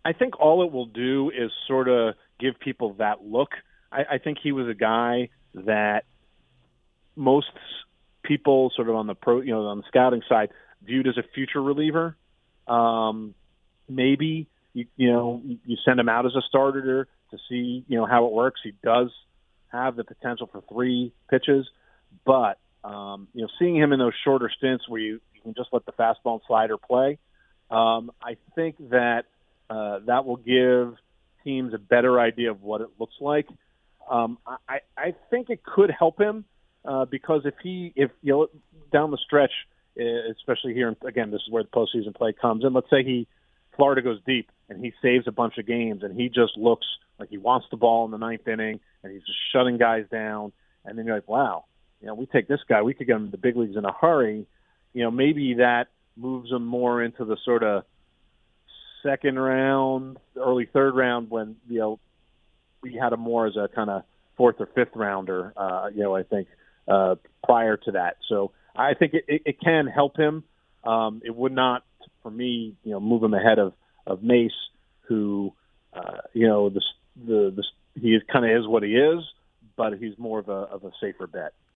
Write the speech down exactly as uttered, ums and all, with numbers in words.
I think all it will do is sort of give people that look. I, I think he was a guy that most people sort of on the pro, you know, on the scouting side viewed as a future reliever. Um, maybe you, you know you send him out as a starter to see you know how it works. He does have the potential for three pitches, but um, you know seeing him in those shorter stints where you, you can just let the fastball and slider play, um, I think that uh, that will give teams a better idea of what it looks like. Um, I, I think it could help him uh, because if he, if you know, down the stretch, especially here, again, this is where the postseason play comes in. Let's say he, Florida goes deep and he saves a bunch of games and he just looks like he wants the ball in the ninth inning and he's just shutting guys down. And then you're like, wow, you know, we take this guy, we could get him to the big leagues in a hurry. You know, maybe that moves him more into the sort of second round, early third round when, you know, we had him more as a kind of fourth or fifth rounder, uh, you know, I think uh, prior to that. So I think it, it, it can help him. Um, it would not, for me, you know, move him ahead of, of Mace, who, uh, you know, the, the, the, he kind of is what he is, but he's more of a, of a safer bet.